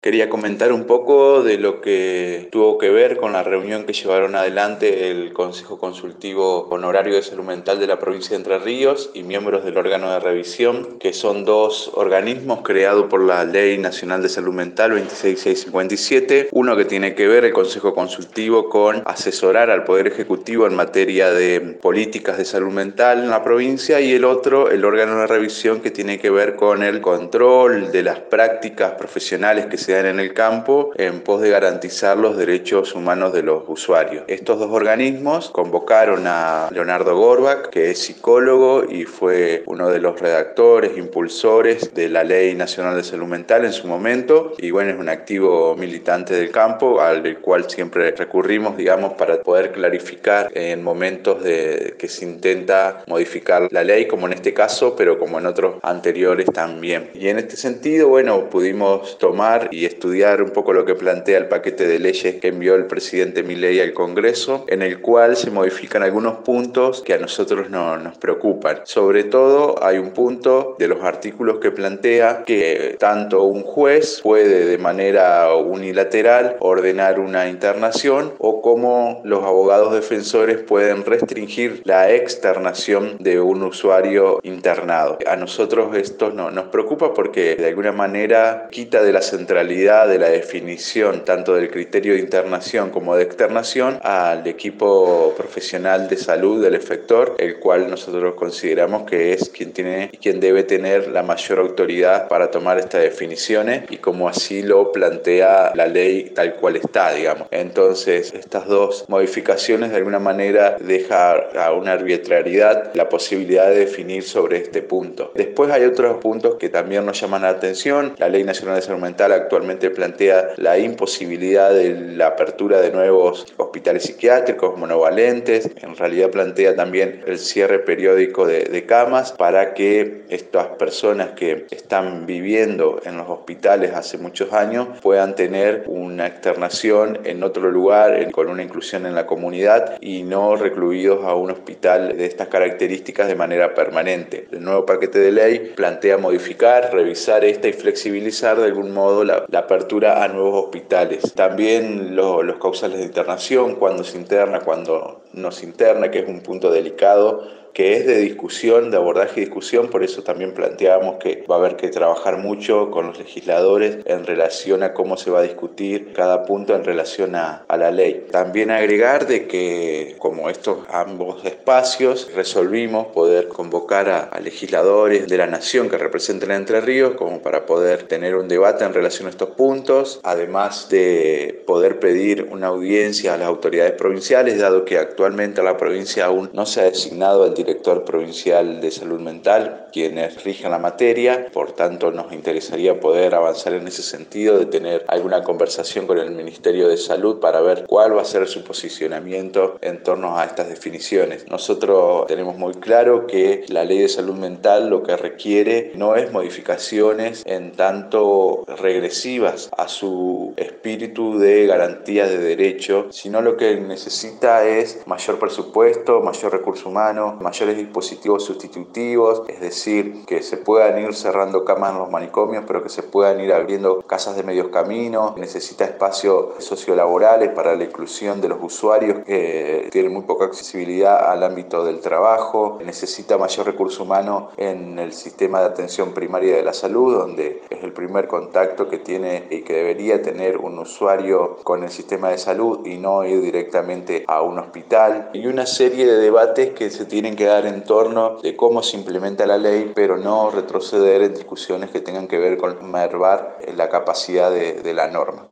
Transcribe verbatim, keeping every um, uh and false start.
Quería comentar un poco de lo que tuvo que ver con la reunión que llevaron adelante el Consejo Consultivo Honorario de Salud Mental de la provincia de Entre Ríos y miembros del órgano de revisión, que son dos organismos creados por la Ley Nacional de Salud Mental veintiséis mil seiscientos cincuenta y siete. Uno que tiene que ver, el Consejo Consultivo, con asesorar al Poder Ejecutivo en materia de políticas de salud mental en la provincia, y el otro, el órgano de revisión, que tiene que ver con el control de las prácticas profesionales que se dan en el campo en pos de garantizar los derechos humanos de los usuarios. Estos dos organismos convocaron a Leonardo Gorbach, que es psicólogo y fue uno de los redactores, impulsores de la Ley Nacional de Salud Mental en su momento, y bueno, es un activo militante del campo al cual siempre recurrimos, digamos, para poder clarificar en momentos de que se intenta modificar la ley, como en este caso, pero como en otros anteriores también. Y en este sentido, bueno, pudimos tomar y estudiar un poco lo que plantea el paquete de leyes que envió el presidente Milei al Congreso, en el cual se modifican algunos puntos que a nosotros no, nos preocupan. Sobre todo, hay un punto de los artículos que plantea que tanto un juez puede de manera unilateral ordenar una internación, o como los abogados defensores pueden restringir la externación de un usuario internado. A nosotros esto no, nos preocupa porque de alguna manera quita de la centralidad de la definición tanto del criterio de internación como de externación al equipo profesional de salud del efector, el cual nosotros consideramos que es quien tiene y quien debe tener la mayor autoridad para tomar estas definiciones, y como así lo plantea la ley tal cual está, digamos. Entonces, estas dos modificaciones de alguna manera deja a una arbitrariedad la posibilidad de definir sobre este punto. Después hay otros puntos que también nos llaman la atención. La Ley Nacional de Salud Mental actualmente plantea la imposibilidad de la apertura de nuevos hospitales psiquiátricos monovalentes. En realidad plantea también el cierre periódico de, de camas para que estas personas que están viviendo en los hospitales hace muchos años puedan tener una externación en otro lugar, en, con una inclusión en la comunidad, y no recluidos a un hospital de estas características de manera permanente. El nuevo paquete de ley plantea modificar, revisar esta y flexibilizar de algún modo la, la apertura a nuevos hospitales. También lo, los causales de internación, cuando se interna, cuando no se interna, que es un punto delicado, que es de discusión, de abordaje y discusión. Por eso también planteamos que va a haber que trabajar mucho con los legisladores en relación a cómo se va a discutir cada punto en relación a, a la ley. También agregar de que, como estos ambos espacios, resolvimos poder convocar a, a legisladores de la nación que representen a Entre Ríos, como para poder tener un debate en relación a estos puntos, además de poder pedir una audiencia a las autoridades provinciales, dado que actualmente la provincia aún no se ha designado al director provincial de salud mental, quienes rigen la materia. Por tanto, nos interesaría poder avanzar en ese sentido, de tener alguna conversación con el Ministerio de Salud para ver cuál va a ser su posicionamiento en torno a estas definiciones. Nosotros tenemos muy claro que la Ley de Salud Mental lo que requiere no es modificaciones en tanto regresivas a su espíritu de garantía de derecho, sino lo que necesita es mayor presupuesto, mayor recurso humano, mayores dispositivos sustitutivos, es decir, que se puedan ir cerrando camas en los manicomios, pero que se puedan ir abriendo casas de medios caminos. Necesita espacios sociolaborales para la inclusión de los usuarios que tienen muy poca accesibilidad al ámbito del trabajo. Necesita mayor recurso humano en el sistema de atención primaria de la salud, donde es el primer contacto que tiene y que debería tener un usuario con el sistema de salud, y no ir directamente a un hospital. Y una serie de debates que se tienen que dar en torno de cómo se implementa la ley, pero no retroceder en discusiones que tengan que ver con mermar la capacidad de, de la norma.